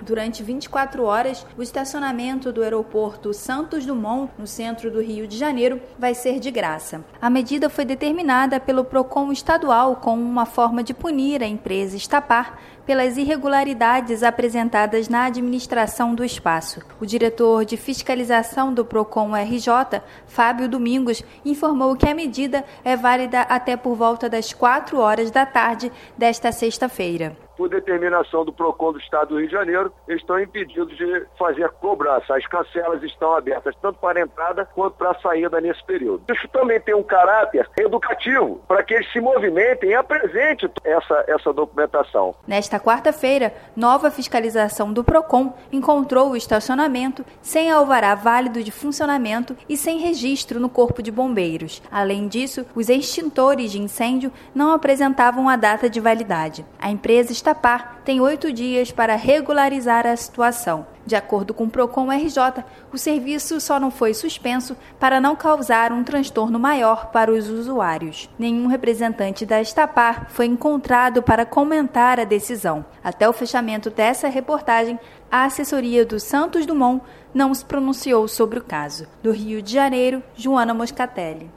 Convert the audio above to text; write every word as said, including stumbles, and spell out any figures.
Durante vinte e quatro horas, o estacionamento do aeroporto Santos Dumont, no centro do Rio de Janeiro, vai ser de graça. A medida foi determinada pelo Procon estadual como uma forma de punir a empresa Estapar pelas irregularidades apresentadas na administração do espaço. O diretor de fiscalização do Procon R J, Fábio Domingos, informou que a medida é válida até por volta das quatro horas da tarde desta sexta-feira. Por determinação do Procon do Estado do Rio de Janeiro, estão impedidos de fazer cobrança. As cancelas estão abertas tanto para a entrada quanto para a saída nesse período. Isso também tem um caráter educativo, para que eles se movimentem e apresentem essa, essa documentação. Nesta quarta-feira, nova fiscalização do Procon encontrou o estacionamento sem alvará válido de funcionamento e sem registro no Corpo de Bombeiros. Além disso, os extintores de incêndio não apresentavam a data de validade. A empresa Estapar tem oito dias para regularizar a situação. De acordo com o Procon R J, o serviço só não foi suspenso para não causar um transtorno maior para os usuários. Nenhum representante da Estapar foi encontrado para comentar a decisão. Até o fechamento dessa reportagem, a assessoria do Santos Dumont não se pronunciou sobre o caso. Do Rio de Janeiro, Joana Moscatelli.